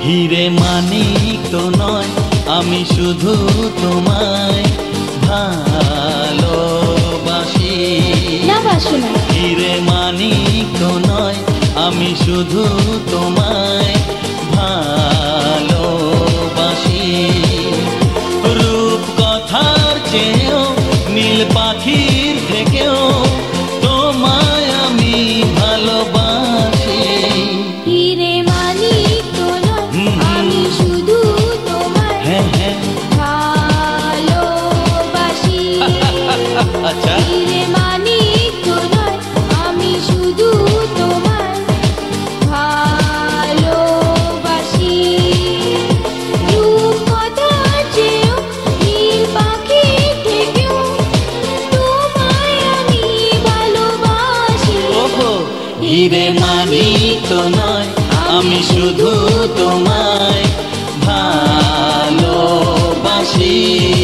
হিরে মানিক তো নয়, আমি শুধু তোমায় ভালোবাসি। হিরে মানিক তো নয়, আমি শুধু তোমায় ভালোবাসি। রূপ কথার চেয়েও নীল পাখির থেকেও তোমায় আমি ভালোবাসি। হিরে মানিক তো নয়, আমি শুধু তোমায় ভালোবাসি। আচ্ছা, হিরে মানিক তো নয়, আমি শুধু তোমায় ভালোবাসি। রূপ কথার চেয়েও নীল পাখির থেকেও তোমায় আমি ভালোবাসি। হিরে মানিক তো নয়, আমি শুধু তোমায় ভালোবাসি।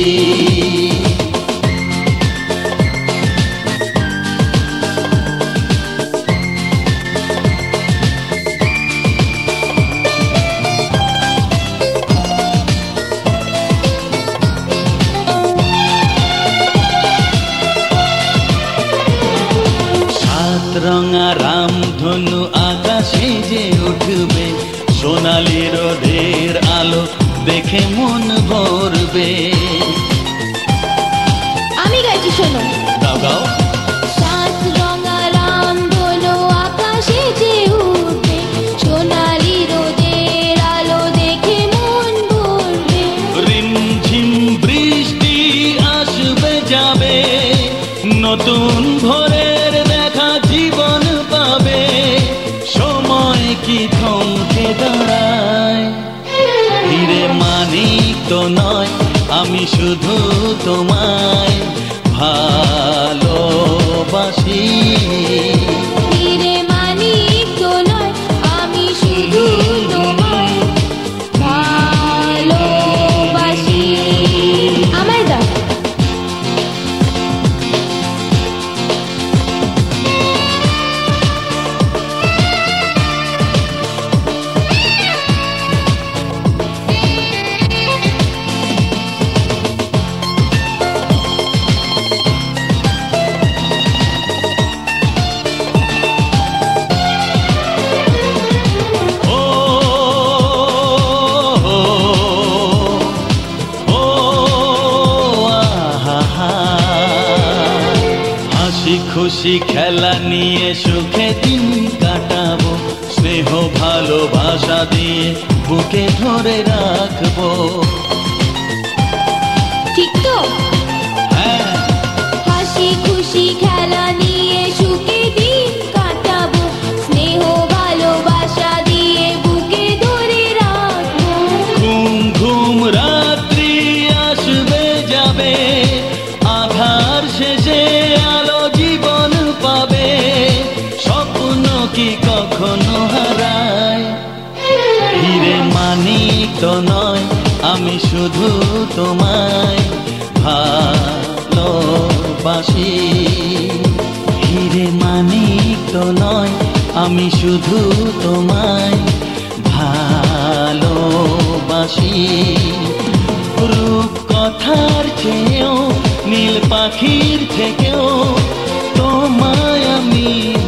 রঙা রামধনু আকাশে যে উঠবে, সোনালি রোদের আলো দেখে মন ভরবে। আমি গাইছি, শোনো। গাও গাও। সাত রঙা রামধনু আকাশে যে উঠবে, সোনালি রোদের আলো দেখে মন ভরবে। রিমঝিম বৃষ্টি আসবে যাবে, নতুন ভোরের দেখা জীবন পাবে। সময় কি থমকে দাঁড়ায়? হিরে মানিক তো নয়, আমি শুধু তোমায় ভালোবাসি। হিরে মানিক তো নয়, আমি শুধু তোমায় ভালোবাসি। আমায় দাও। খুশি খেলা নিয়ে সুখে দিন কাটাবো, স্নেহ ভালোবাসা দিয়ে বুকে ধরে রাখবো। ঠিক তো? হ্যাঁ। হাসি খুশি খেলা নিয়ে সুখে দিন কাটাবো, স্নেহ ভালোবাসা দিয়ে বুকে ধরে রাখবো। ঘুম ঘুম রাত্রি আসবে যাবে, আধার শেষে আলো জীবন পাবে। স্বপ্ন কি কখনো হারায়? হিরে মানিক তো নয়, আমি শুধু তোমায় ভালোবাসি। হিরে মানিক তো নয়, আমি শুধু তোমায় ভালোবাসি। রূপ কথার চেয়েও নীল পাখির থেকেও তোমায় আমি